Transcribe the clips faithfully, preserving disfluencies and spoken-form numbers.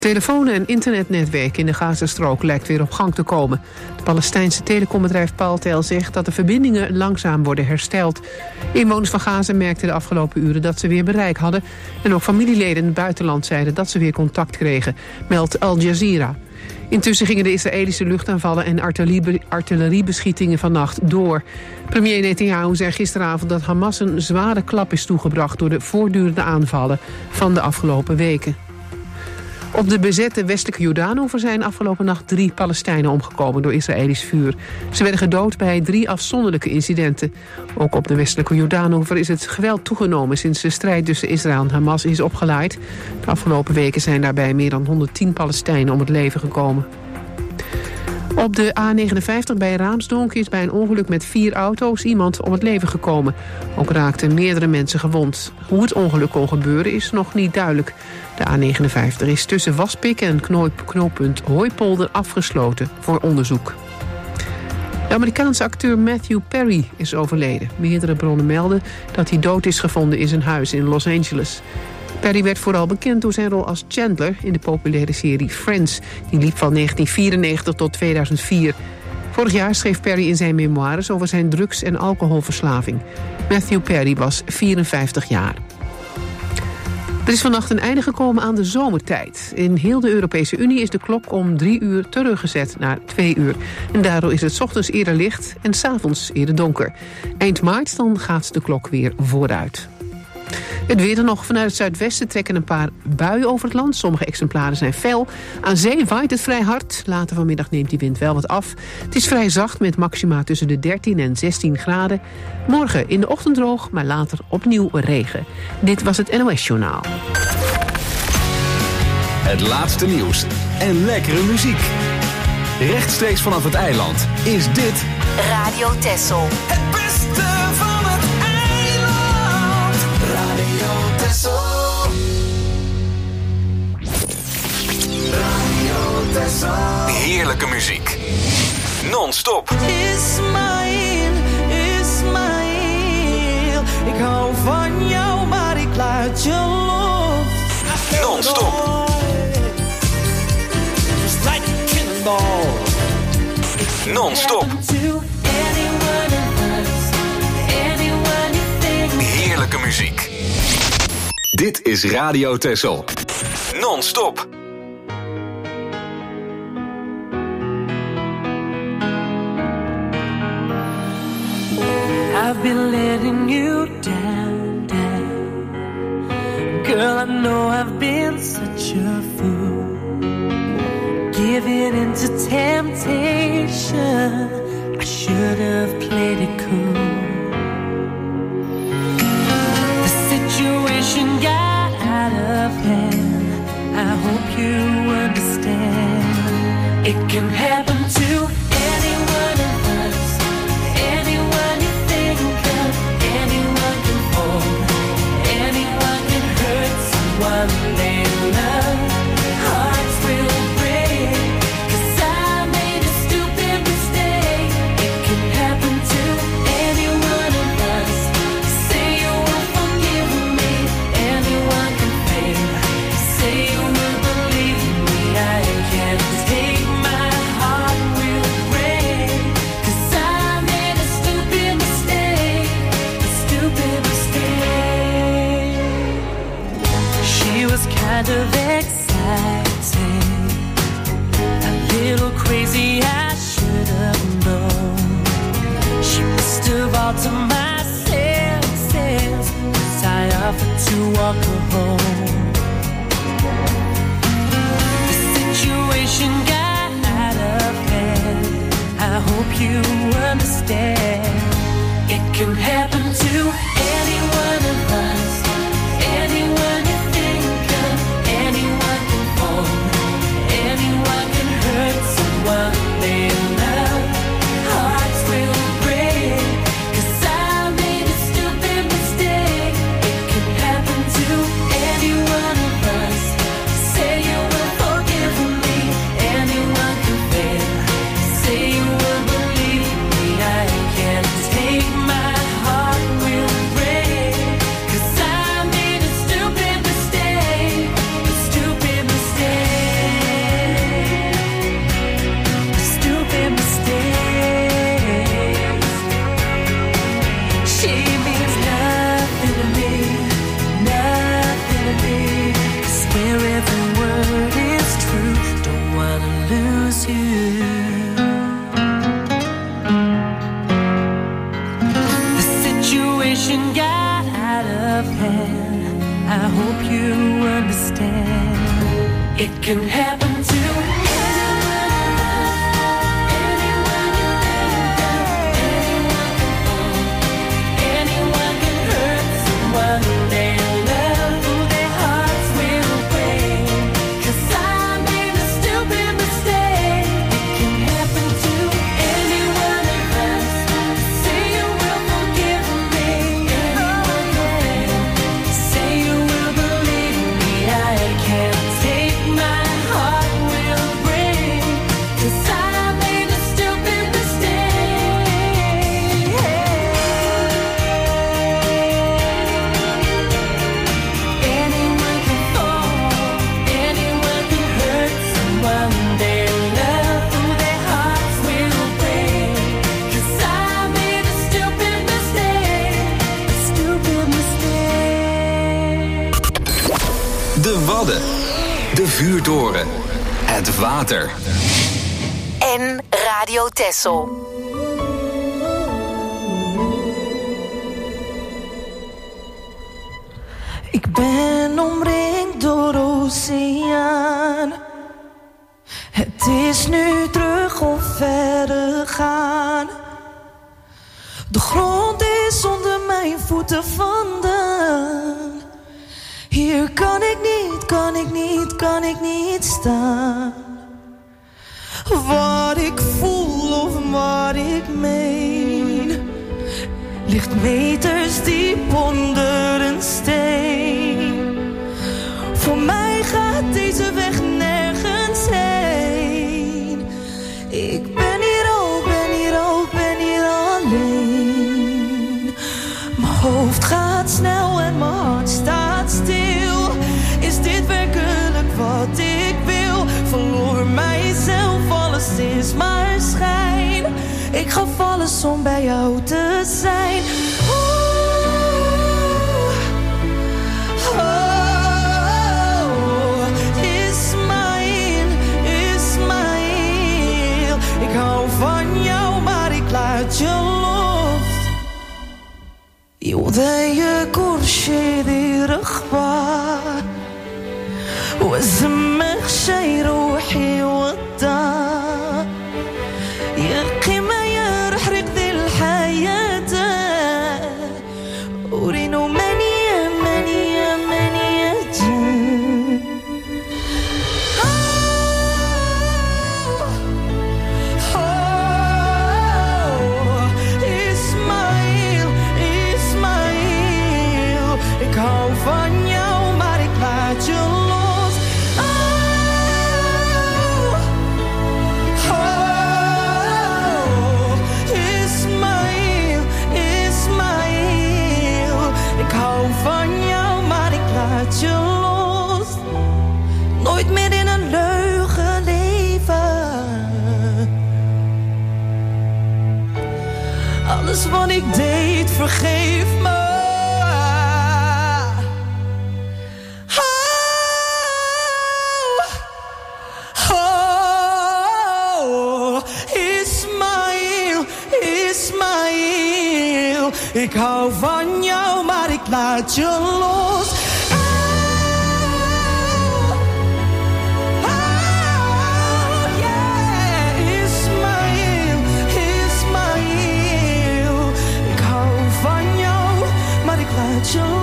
Telefoon- en internetnetwerk in de Gazastrook lijkt weer op gang te komen. Het Palestijnse telecombedrijf Paltel zegt dat de verbindingen langzaam worden hersteld. Inwoners van Gaza merkten de afgelopen uren dat ze weer bereik hadden. En ook familieleden in het buitenland zeiden dat ze weer contact kregen, meldt Al Jazeera. Intussen gingen de Israëlische luchtaanvallen en artillerie- artilleriebeschietingen vannacht door. Premier Netanyahu zei gisteravond dat Hamas een zware klap is toegebracht door de voortdurende aanvallen van de afgelopen weken. Op de bezette westelijke Jordaanoever zijn afgelopen nacht drie Palestijnen omgekomen door Israëlisch vuur. Ze werden gedood bij drie afzonderlijke incidenten. Ook op de westelijke Jordaanoever is het geweld toegenomen sinds de strijd tussen Israël en Hamas is opgeleid. De afgelopen weken zijn daarbij meer dan honderdtien Palestijnen om het leven gekomen. Op de A negenenvijftig bij Raamsdonk is bij een ongeluk met vier auto's iemand om het leven gekomen. Ook raakten meerdere mensen gewond. Hoe het ongeluk kon gebeuren is nog niet duidelijk. De A negenenvijftig is tussen Waspik en knooppunt Hooipolder afgesloten voor onderzoek. De Amerikaanse acteur Matthew Perry is overleden. Meerdere bronnen melden dat hij dood is gevonden in zijn huis in Los Angeles. Perry werd vooral bekend door zijn rol als Chandler in de populaire serie Friends. Die liep van negentien vierennegentig tot tweeduizend vier. Vorig jaar schreef Perry in zijn memoires over zijn drugs- en alcoholverslaving. Matthew Perry was vierenvijftig jaar. Er is vannacht een einde gekomen aan de zomertijd. In heel de Europese Unie is de klok om drie uur teruggezet naar twee uur. En daardoor is het 's ochtends eerder licht en 's avonds eerder donker. Eind maart dan gaat de klok weer vooruit. Het weer dan nog. Vanuit het zuidwesten trekken een paar buien over het land. Sommige exemplaren zijn fel. Aan zee waait het vrij hard. Later vanmiddag neemt die wind wel wat af. Het is vrij zacht met maxima tussen de dertien en zestien graden. Morgen in de ochtend droog, maar later opnieuw regen. Dit was het N O S-journaal. Het laatste nieuws en lekkere muziek. Rechtstreeks vanaf het eiland is dit Radio Texel. Het beste van het eiland. Radio Texel. Radio Texel. heerlijke muziek. Non-stop. Ismaël, Ismaël. Ik hou van jou, maar ik laat je los. Non-stop. Just like a cannonball. Non-stop. Heerlijke muziek. Dit is Radio Texel. Non-stop. I've been letting you down, down. Girl, I know I've been such a fool. Giving into temptation, I should have played it cool. The situation got out of hand. I hope you understand. It can happen to anyone of us, anyone you think of, anyone can fall, anyone can hurt someone they love. Hearts will break, 'cause I made a stupid mistake. It can happen to any one of us. Say you will forgive me, anyone can fail. Say you will believe me, I can't take my heart will break. 'Cause I made a stupid mistake, a stupid mistake. She was kind of exciting, a little crazy, I should have known. She must have altered my senses, 'cause I offered to walk her home. The situation got out of hand. I hope you understand. It can happen to any one of us, anyone you think of, anyone can fall, anyone can hurt someone they love. Hearts will break, 'cause I made a stupid mistake. It can happen to any one of us. Say you will forgive me, anyone can fail. Say you will believe me, I can't take my heart will It can happen to de vuurtoren, het water. En Radio Texel. Ik ben omringd door oceaan. Het is nu terug of verder gaan. De grond is onder mijn voeten vandaan. Hier kan ik niet, kan ik niet, kan ik niet staan. Wat ik voel of wat ik meen ligt meters diep onder een steen. Voor mij gaat deze weg nergens heen. Ik ben hier al, ben hier al, ben hier alleen. Mijn hoofd gaat snel en mijn hart staat stil. Is dit werkelijk wat ik wil? Verloor mijzelf, alles is maar schijn. Ik gaf alles om bij jou te zijn. Oeh, oh, Ismaël, Ismaël. Ik hou van jou, maar ik laat je los. يوضيك ورشيدي رخبة وزمك شي روحي وضع يلقي ما يرحرق ذي الحياة ورينو منية منية منية جن Ismaël, Ismaël. Ik hou van jou, maar ik laat je los. Oh, oh, Ismaël, Ismaël. Ik hou van jou, maar ik laat je los. Nooit meer in een leugen leven. Alles wat ik deed, vergeef me. Ik hou van jou, maar ik laat je los. Oh, oh, yeah. Ismaël, Ismaël. Ik hou van jou, maar ik laat je los.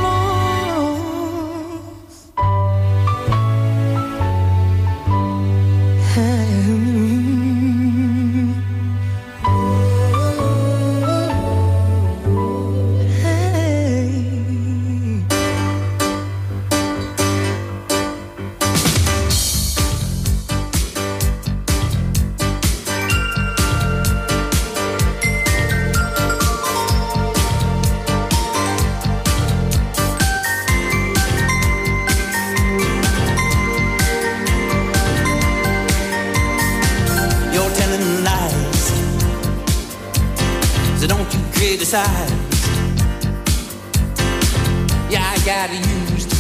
criticize. Yeah, I got used.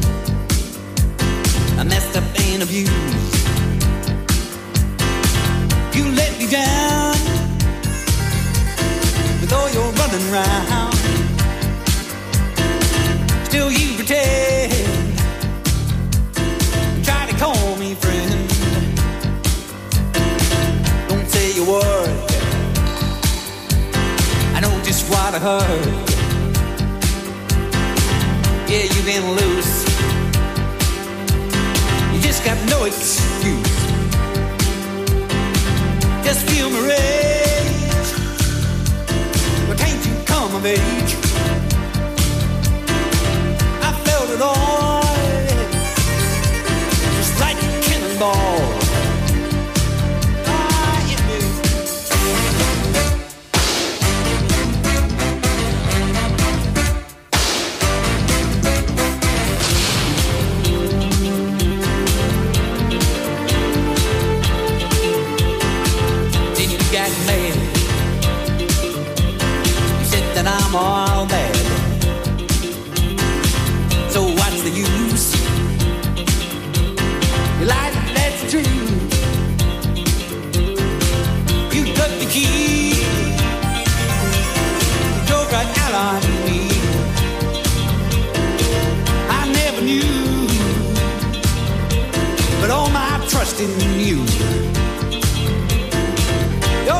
I messed up and abused. You let me down with all your running round. Still you pretend, try to call me friend. gotta hurt. Yeah, you've been loose. You just got no excuse. Just feel my rage. But can't you come of age? I felt it all, just like a cannonball. I'm all bad. So what's the use? You lied, that's true. You took the key. You drove right out on me. I never knew, but all my trust in you. Yo.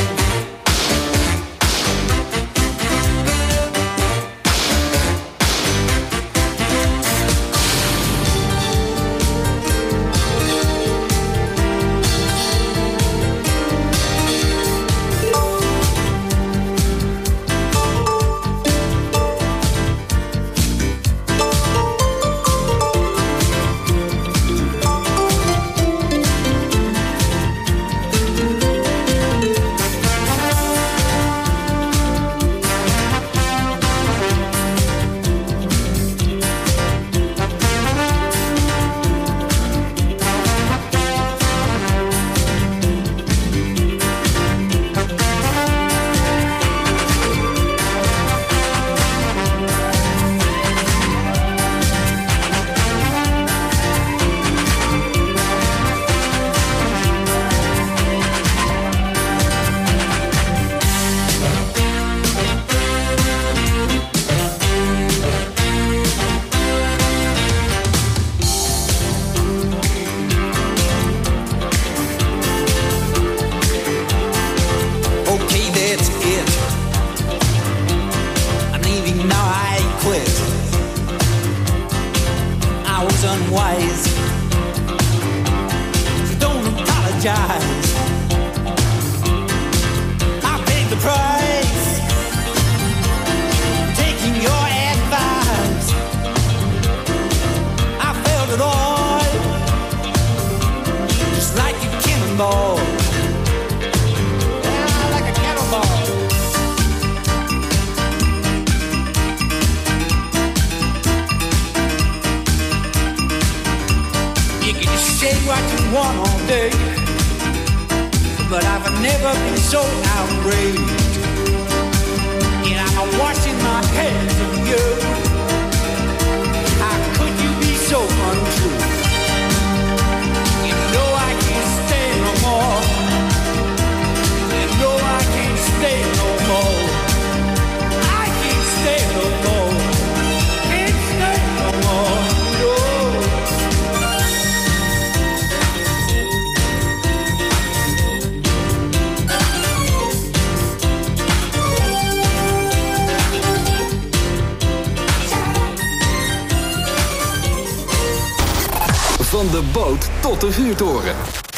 Van de boot tot de vuurtoren.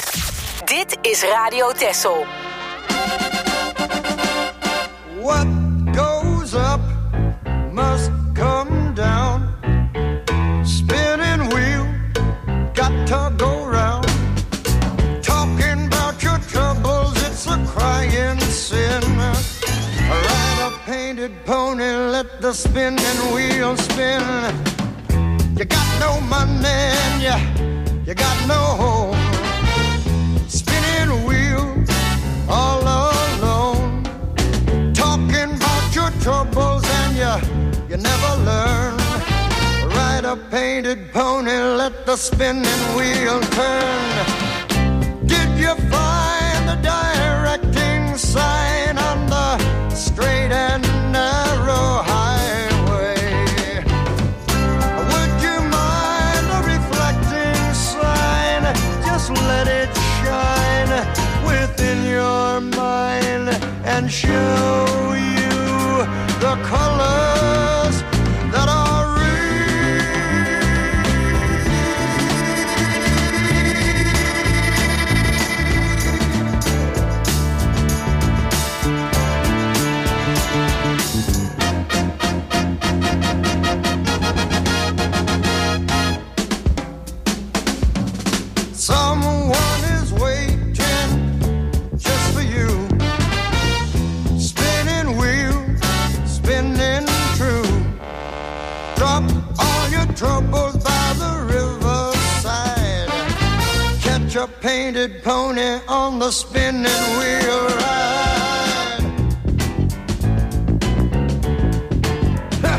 Dit is Radio Texel. What goes up must come down. Spinning wheel, got to go round. Talking about your troubles, it's a crying sin. Ride a painted pony, let the spinning wheel spin. You got no money and you, you got no home. Spinning wheel, all alone. Talking about your troubles and you, you never learn. Ride a painted pony, let the spinning wheel turn. Did you find the directing sign on the straight and narrow highway? Let it shine within your mind and show you the colors that are real. Someone is waiting just for you. Spinning wheel, spinning true. Drop all your troubles by the riverside. Catch a painted pony on the spinning wheel ride. Ha!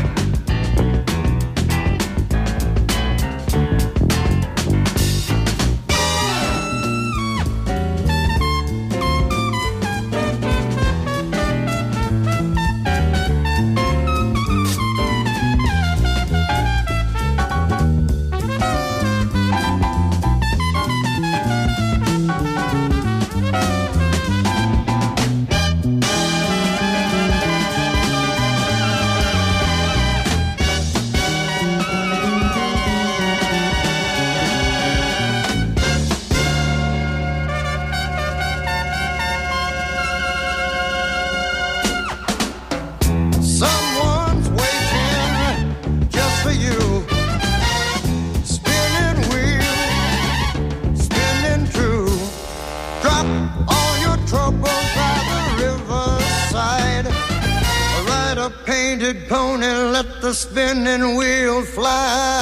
Someone's waiting just for you. Spinning wheel, spinning true. Drop all your troubles by the riverside. Ride a painted pony, let the spinning wheel fly.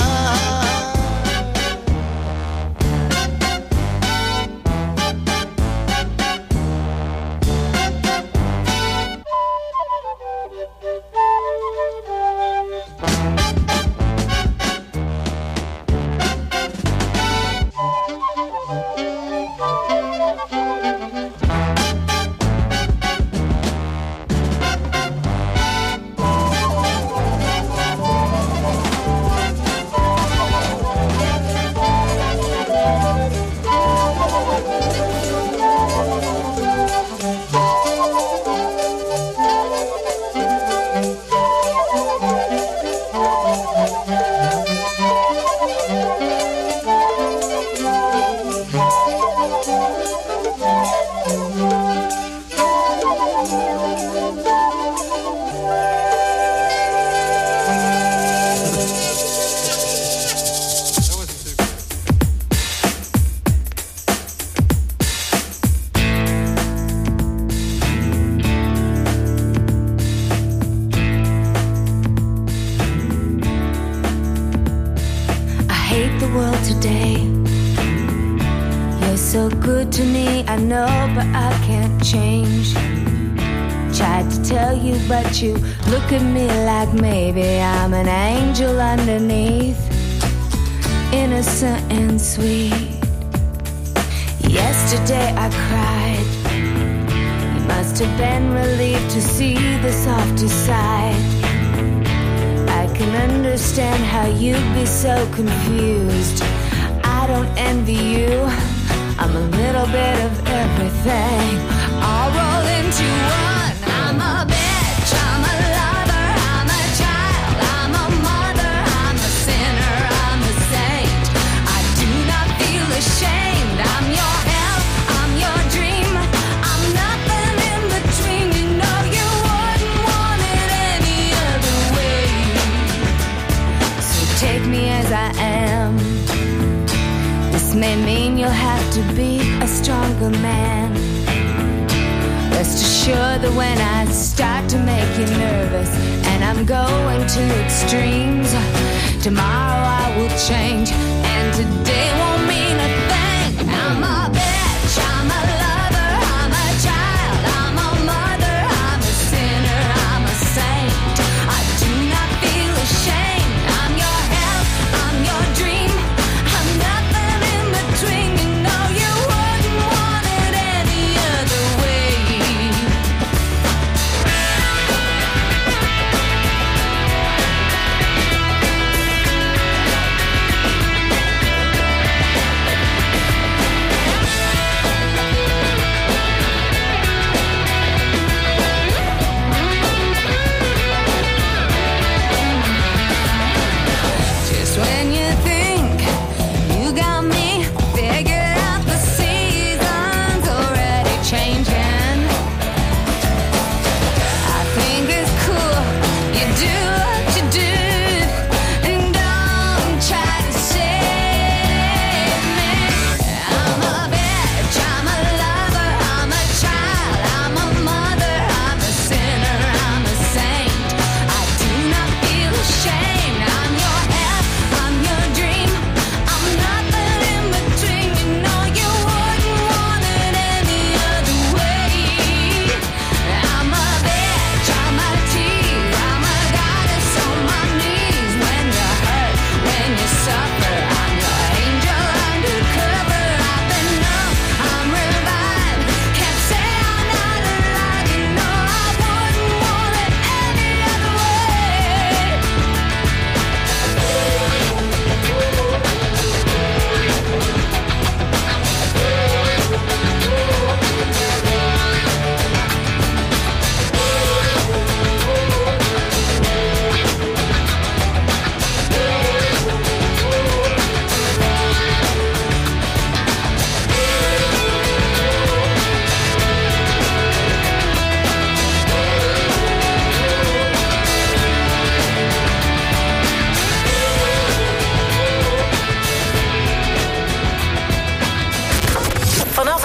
So good to me, I know, but I can't change. Tried to tell you, but you look at me like maybe I'm an angel underneath, innocent and sweet. Yesterday I cried. You must have been relieved to see the softer side. I can understand how you'd be so confused. I don't envy you. I'm a little bit of everything, all rolled into one. I'm a bitch, I'm a lover, I'm a child, I'm a mother, I'm a sinner, I'm a saint. I do not feel ashamed. I'm your hell, I'm your dream. I'm nothing in between. You know you wouldn't want it any other way. So take me as I am. This may mean you'll have to be a stronger man. Rest assured that when I start to make you nervous and I'm going to extremes, tomorrow I will change and today won't mean a thing. I'm a bitch, I'm a lover, I'm a child, I'm a mother, I'm a sinner, I'm a saint. I do not feel ashamed. I'm your hell, I'm your dream. I'm nothing in between. You know you wouldn't want it any other way.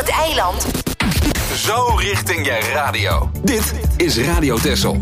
het eiland. Zo richting je radio. Dit is Radio Texel.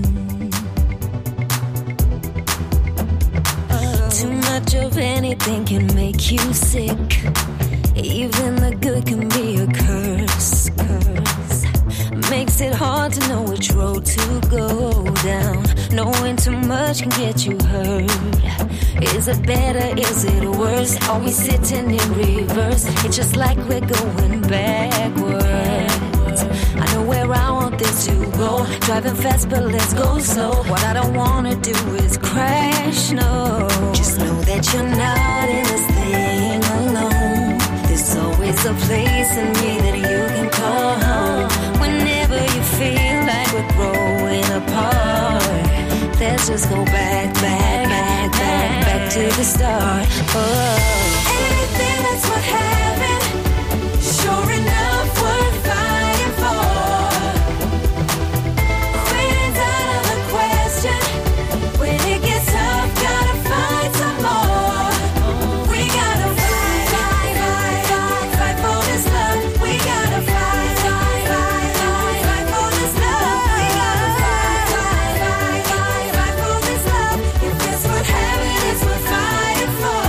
Too much of anything can make you sick. Even the good can be a curse, curse. Makes it hard to know which road to go down. Knowing too much can get you hurt. Is it better, is it worse? Are we sitting in reverse? It's just like we're going backwards. I know where I want this to go. Driving fast, but let's go slow. What I don't wanna do is crash, no. Just know that you're not in this thing alone. There's always a place in me that you can call home. Whenever you feel like we're growing apart, let's just go back, back, back, back, back to the start. Oh. Anything that's worth having, sure enough worth fighting for. Quitting's out of the question. When it gets tough, gotta find some more. We gotta fight, fight, fight, fight, fight for this love. We gotta fight, fight, fight, fight, fight for this love. We gotta fight, fight, fight, fight, fight for this love. If it's worth having, it's worth fighting for.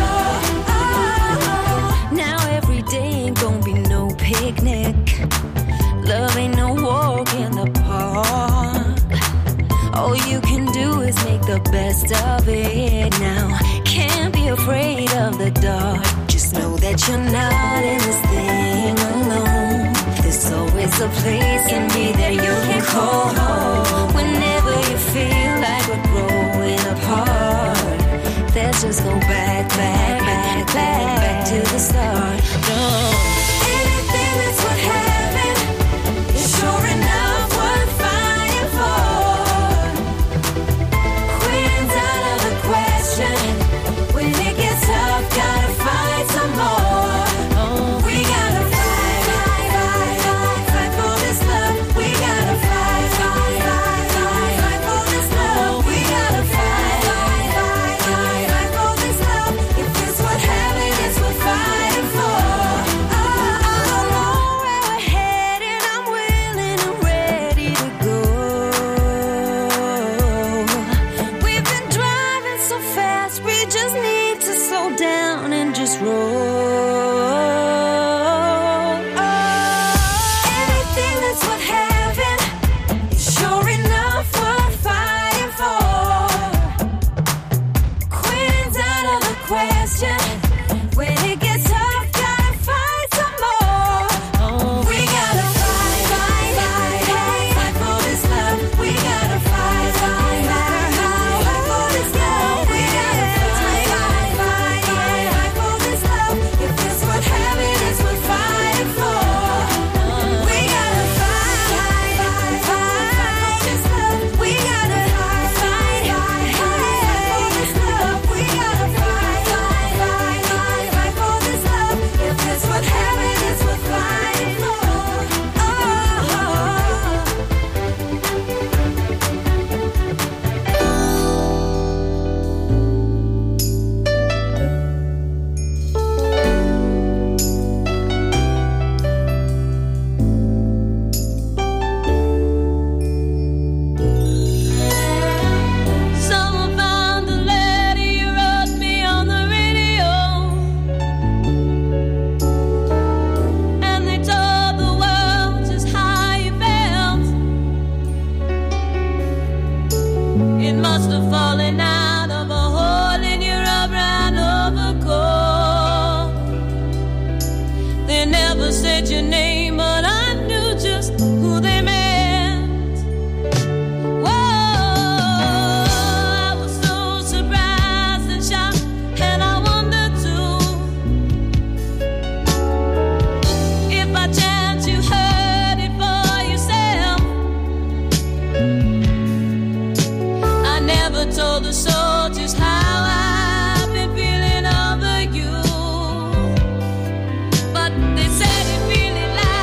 Oh, now every day ain't gonna be no picnic. Love ain't no walk in the park. All you can do is make the best of it now. Can't be afraid of the dark. Just know that you're not in this thing alone. There's always a place in me that you can call home. Whenever you feel like we're growing apart, let's just go back, back, back, back, back to the start. No. Anything that's worth having is sure enough worth fighting for. Quitting's out of the question. When it gets tough, gotta fight some more. We gotta fight, fight, fight, fight, fight for this love. We gotta fight, fight, fight, fight, fight for this love. We gotta fight, fight, fight, fight, fight for this love. If it's worth having, it's worth fighting for. Oh, I don't know where we're headed. I'm willing and ready to go. We've been driving so fast, we just need to slow down and just roll. Oh, anything that's worth having is sure enough worth fighting for. Quitting's out of the question. When it gets tough, gotta fight some more. We gotta fight, fight, fight, fight, fight for this love. We gotta fight, fight, fight, fight, fight for this love. We gotta fight, fight, fight, fight, fight for this love. If it's worth having, it's worth fighting for. We gotta fight, fight, fight, fight, fight for this love. We gotta fight, fight, fight, fight, fight for this love. We gotta fight, fight, fight, fight, fight for this love. If it's worth having, it's worth fighting for. Oh. Someone found the letter you wrote me on the radio, and they told the world just how you felt. It must have fallen out of a hole in your brown overcoat. They never said your name, but I knew just who they meant. Whoa, I was so surprised and shocked, and I wondered too if by chance you heard it for yourself. I never told the soldiers how I've been feeling over you, but they said it really like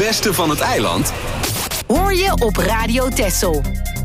beste van het eiland hoor je op Radio Texel.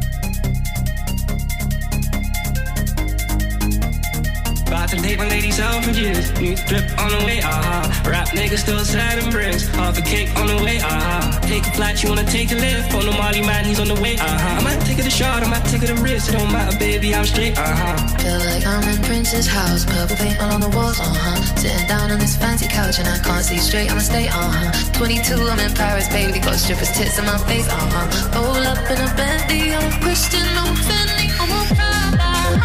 About to date my ladies out for years. New drip on the way, aha. Uh-huh. Rap niggas still sad and bricks. Half a cake on the way, aha. Uh-huh. Take a flight, you wanna take a lift. On the Molly man, he's on the way, aha. Uh-huh. I might take it a shot, I might take it a risk. It don't matter, baby, I'm straight, aha. Uh-huh. Feel like I'm in Prince's house. Purple paint all on the walls, uh-huh. Sitting down on this fancy couch and I can't see straight, I'ma stay, uh-huh. twenty-two, I'm in Paris, baby. Got strippers' tits in my face, uh-huh. Roll up in a Bentley, I'm a Christian, no Fendi, I'm a Prada.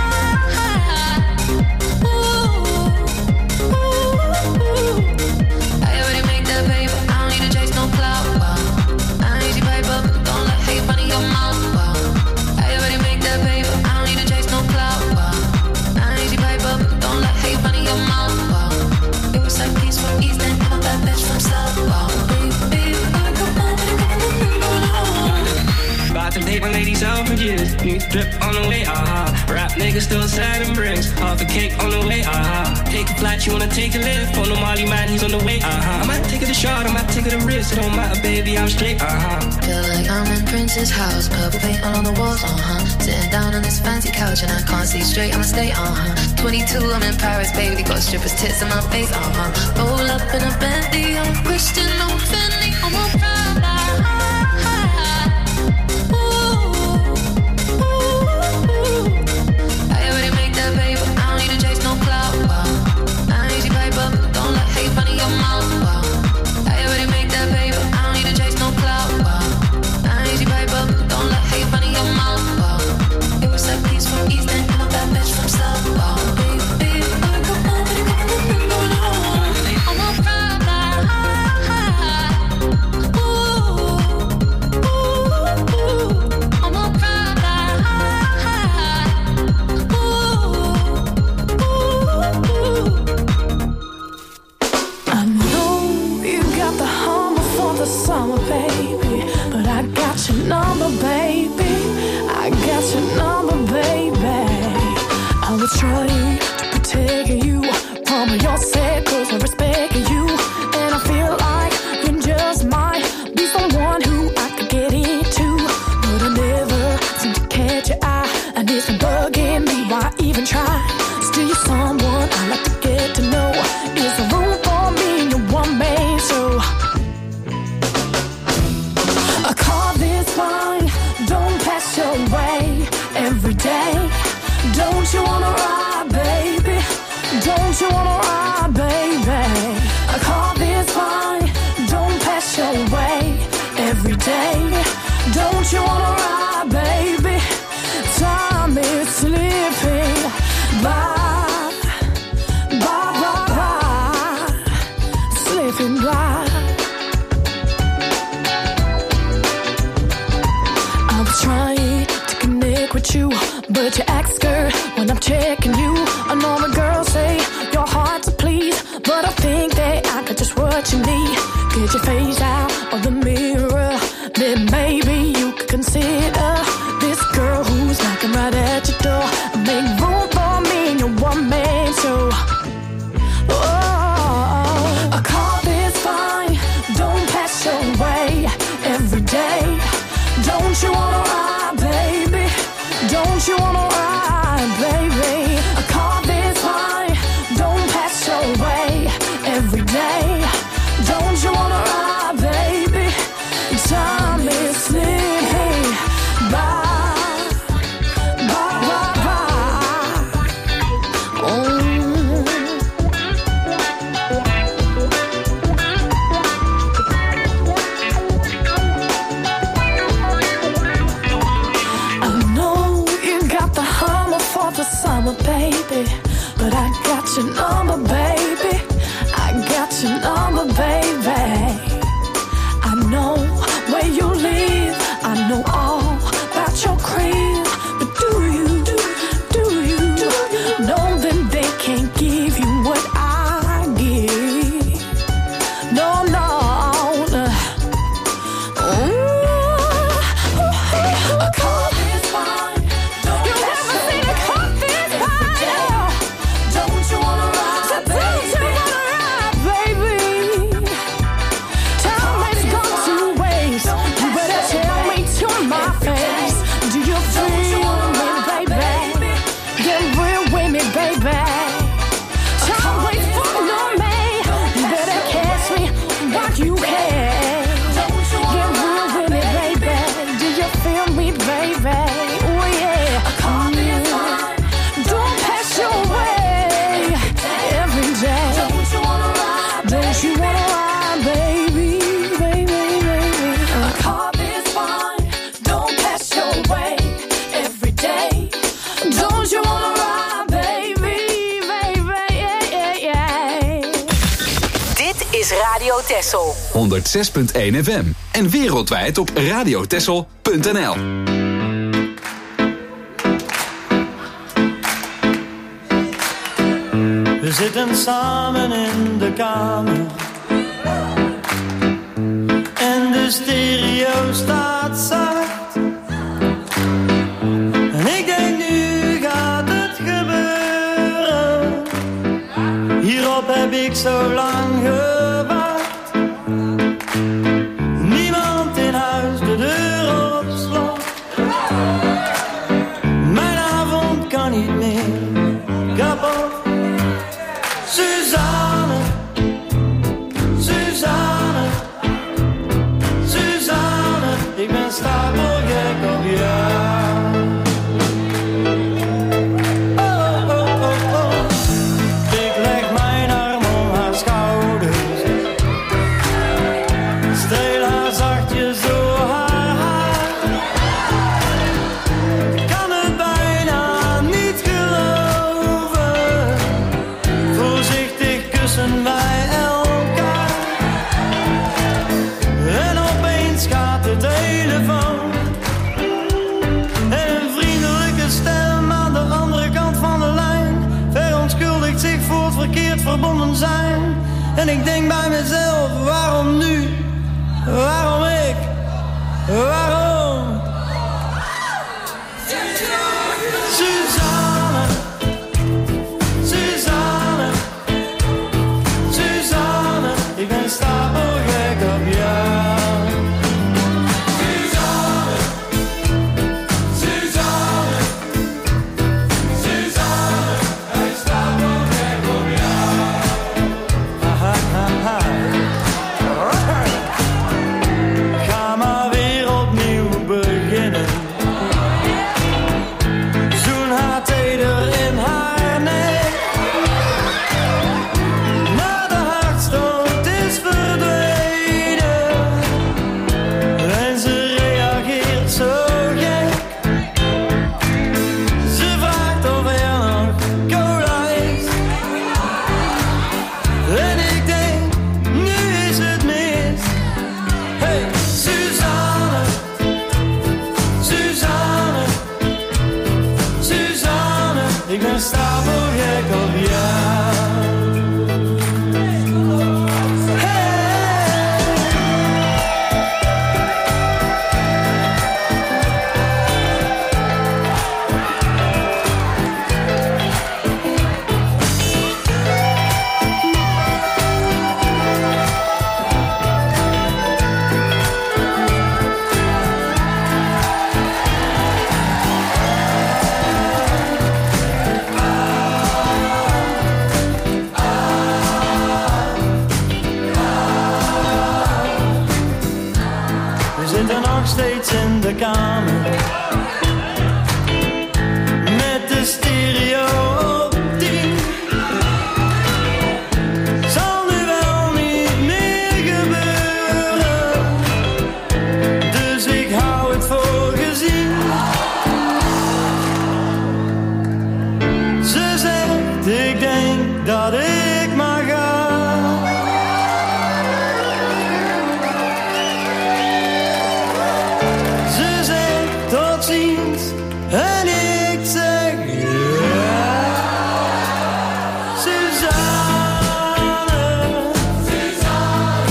Take my ladies out for years. New drip on the way, aha. Uh-huh. Rap niggas still sad and bricks. Half a cake on the way, aha. Uh-huh. Take a flight, you wanna take a lift. On the Molly man, he's on the way, aha. Uh-huh. I might take it a shot, I might take it a risk. It don't matter, baby, I'm straight, aha. Uh-huh. Feel like I'm in Prince's house. Purple paint all on the walls, uh-huh. Sitting down on this fancy couch and I can't see straight, I'ma stay, uh-huh. twenty-two, I'm in Paris, baby. Got strippers' tits in my face, uh-huh. Roll up in a Bentley, I'm a Christian, no Fendi, I'm a Prada. Don't you wanna ride? Texel. honderd zes punt één F M. En wereldwijd op radiotexel punt n l. We zitten samen in de kamer en de stereo staat zacht. En ik denk, nu gaat het gebeuren. Hierop heb ik zo lang gewacht. Niemand in huis, de deur op slot. Mijn avond kan niet meer kapot. Suzanne, Suzanne, Suzanne, ik ben stapelgek op jou. Oh, oh, oh, oh. Ik leg mijn arm om haar schouders, streel haar zachtjes door haar haar. Ik kan het bijna niet geloven, voorzichtig kussen wij elkaar. En opeens gaat de telefoon en een vriendelijke stem aan de andere kant van de lijn verontschuldigt zich voor het verkeerd verbonden zijn. En ik denk bij mezelf, waarom nu? Waarom ik? Waarom? Suzanne, Suzanne, Suzanne, ik ben stapelgek op jou. Suzanne, Suzanne, Suzanne, ik ben stapelgek op jou. Ha, ha, ha, ha. Ga maar weer opnieuw beginnen. Zoen haar teder in haar nek. Maar de hartstocht is verdwenen en ze reageert zo gek. Ze vraagt of er nog cola is. En ik denk, nu is het mis. Hey, Suzanne, Suzanne, Suzanne, ik ben stapelgek op jou. We zitten nog steeds in de kamer met de stereo op tien. Zal nu wel niet meer gebeuren, dus ik hou het voor gezien. Ze zegt, ik denk dat ik maar ga. Ze zegt tot ziens en ik zeg ja. Suzanne, Suzanne,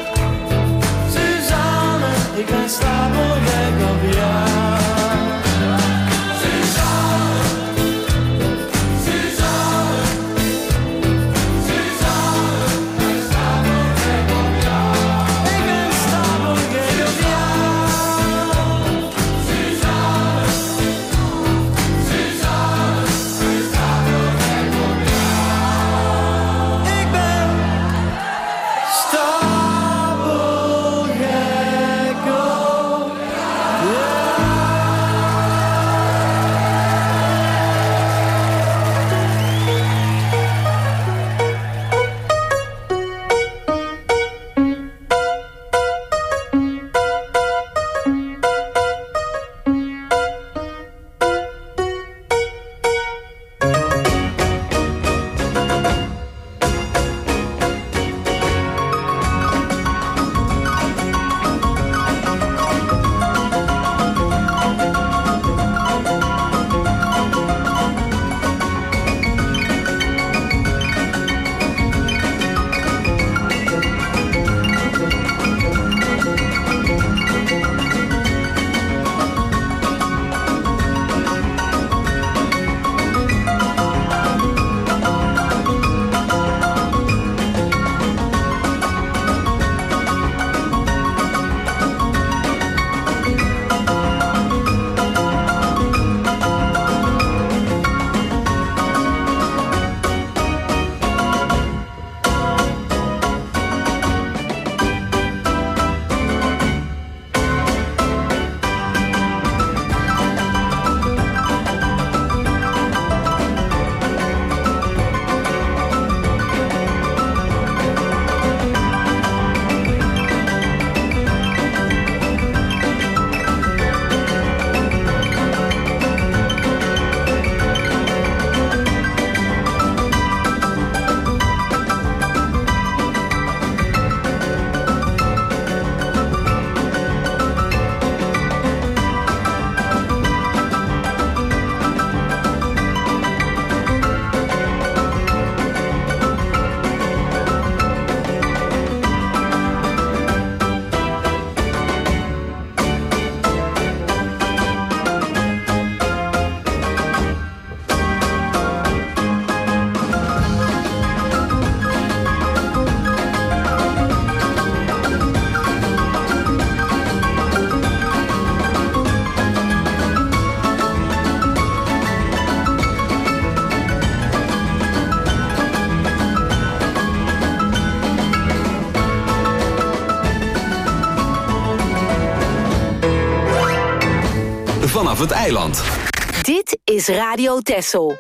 Suzanne, ik ben stapelgek op jou. Suzanne, Suzanne, vanaf het eiland. Dit is Radio Texel.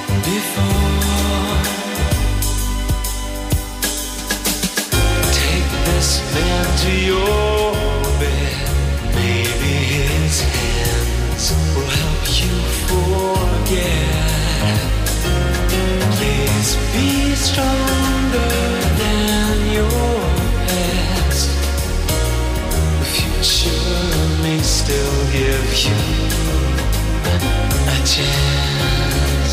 Take will help you forget. Please be stronger than your past. The future may still give you a chance.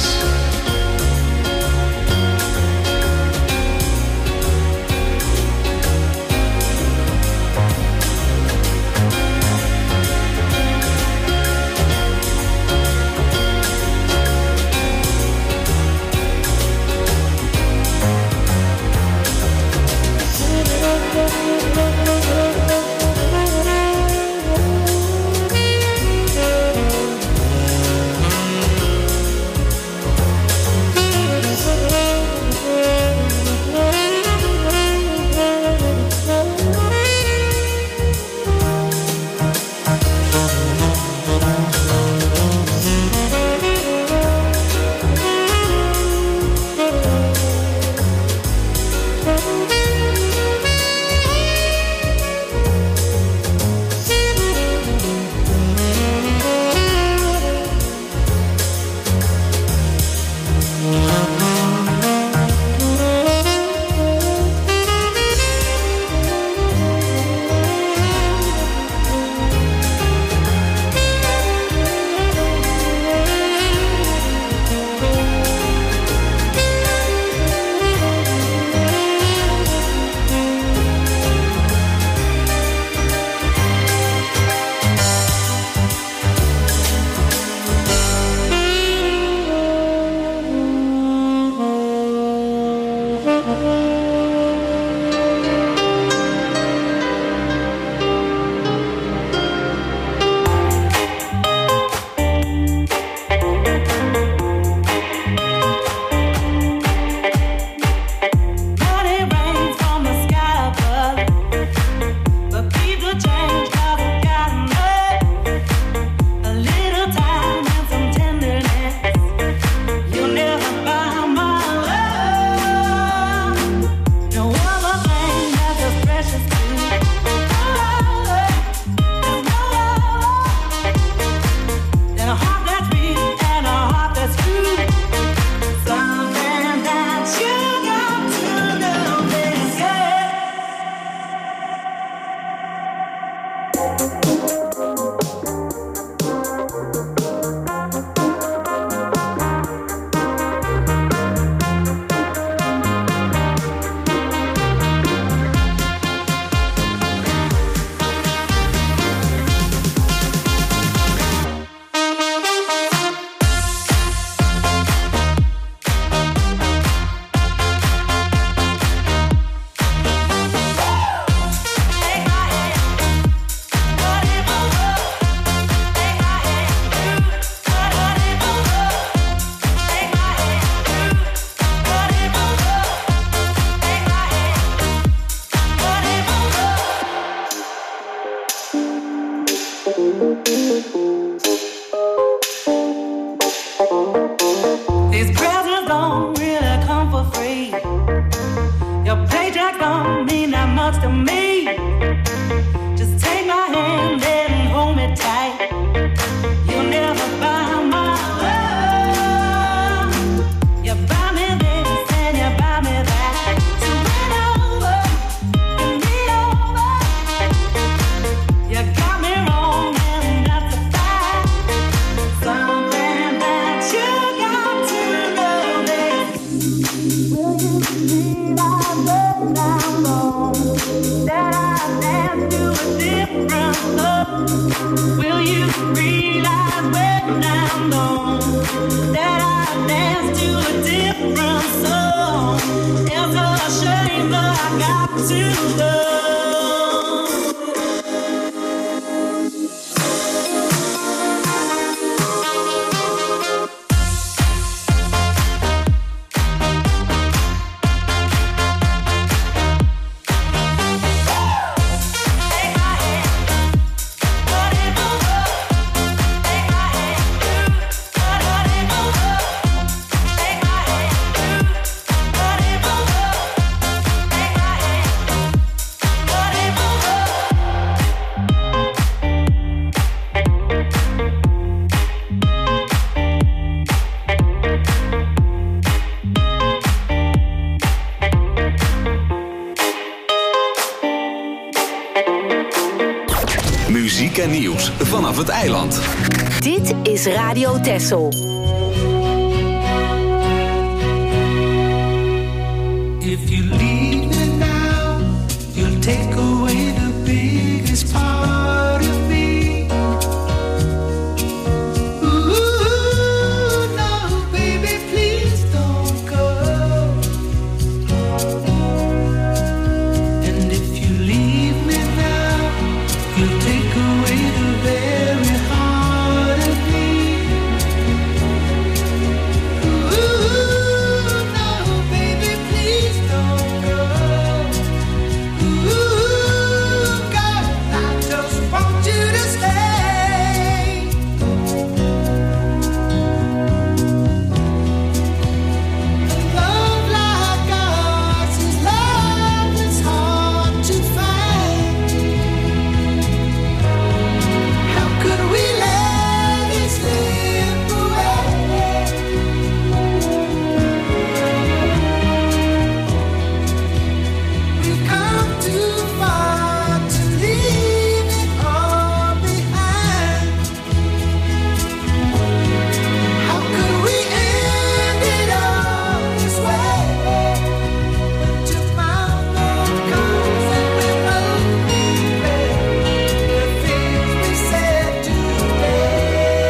Oh en nieuws vanaf het eiland. Dit is Radio Texel. If you leave me now, you'll take away the biggest part of me. Ooh, no, baby, please don't go. And if you leave me now, you'll take away the very heart of me. Ooh, no, baby, please don't go. Ooh, God, I just want you to stay. Love like ours is love that's hard to find. How could we let it slip away? We've come too far to leave it all behind. How could we end it all this way? When tomorrow comes and we both regret the things we said today.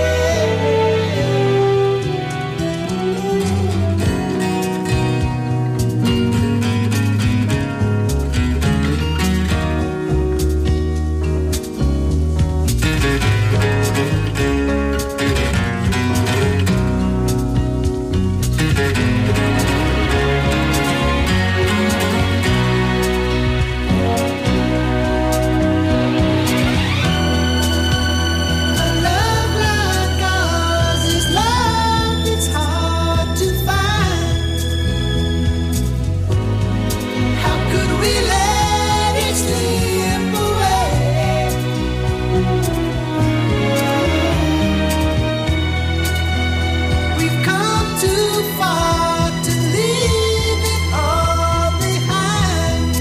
A love like ours is love that's hard to find. How could we let it slip away? We've come too far to leave it all behind.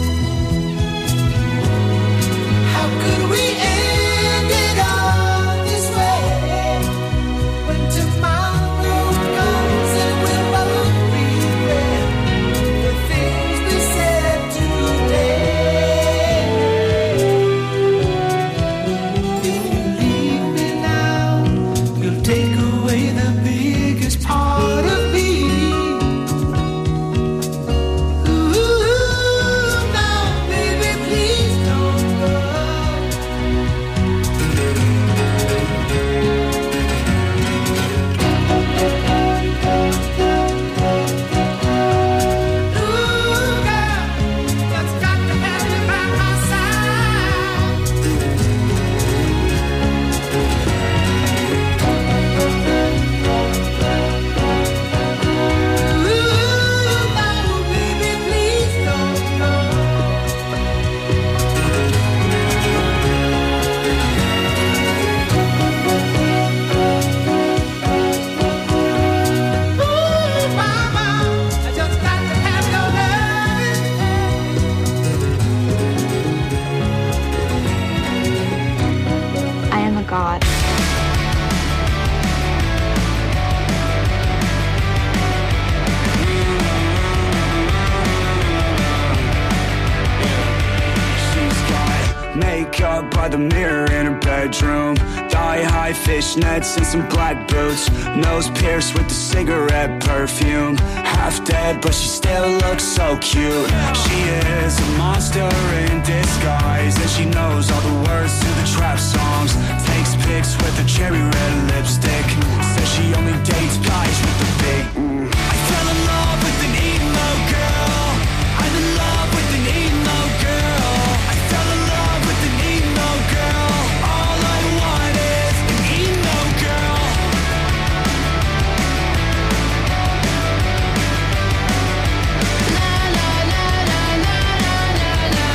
How could we end it all this way? When tomorrow comes and we'll both regret the things we said today. If you leave me now, you'll take away the biggest part of me. Ooh, now, baby, please don't go. Ooh, girl, just got to have you by my side. Ooh, now, baby, please don't go. Ooh, mama, I just got to have your loving. I am a god. She's got makeup by the mirror in her bedroom, thigh-high fishnets and some black boots, nose pierced with the cigarette perfume. Half dead, but she still looks so cute. She is a monster in disguise, and she knows all the words to the trap songs. Takes pics with her cherry red lipstick, says she only dates guys with the big mm. I fell in love with an emo girl. I'm in love with an emo girl. I fell in love with an emo girl. All I want is an emo girl.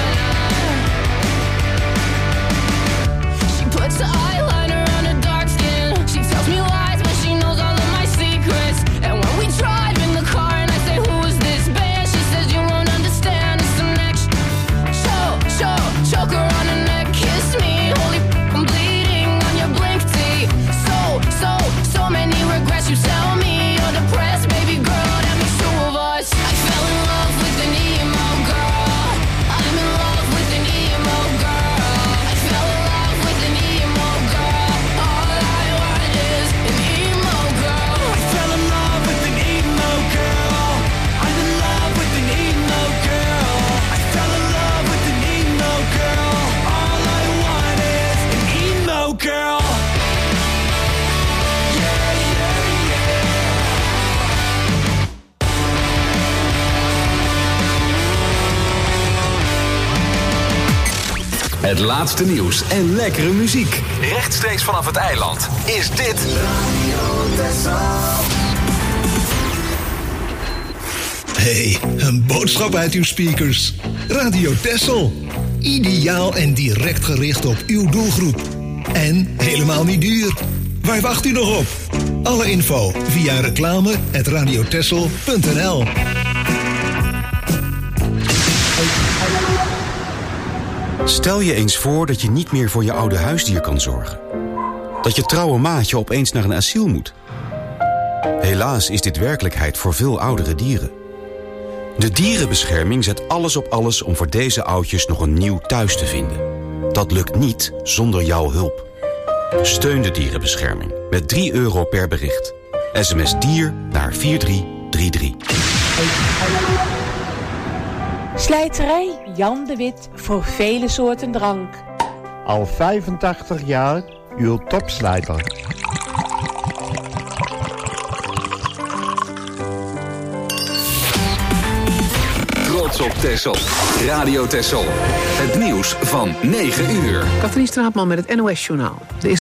She puts the eyeliner on her dark skin. Het laatste nieuws en lekkere muziek. Rechtstreeks vanaf het eiland is dit Radio Texel. Hey, een boodschap uit uw speakers. Radio Texel. Ideaal en direct gericht op uw doelgroep. En helemaal niet duur. Waar wacht u nog op? Alle info via reclame at radiotexel punt n l. Stel je eens voor dat je niet meer voor je oude huisdier kan zorgen. Dat je trouwe maatje opeens naar een asiel moet. Helaas is dit werkelijkheid voor veel oudere dieren. De dierenbescherming zet alles op alles om voor deze oudjes nog een nieuw thuis te vinden. Dat lukt niet zonder jouw hulp. Steun de dierenbescherming met drie euro per bericht. S M S dier naar vier drie drie drie. Slijterij Jan de Wit voor vele soorten drank. Al vijfentachtig jaar uw topslijter. Trots op Texel. Radio Texel. Het nieuws van negen uur. Katrien Straatman met het N O S-journaal. De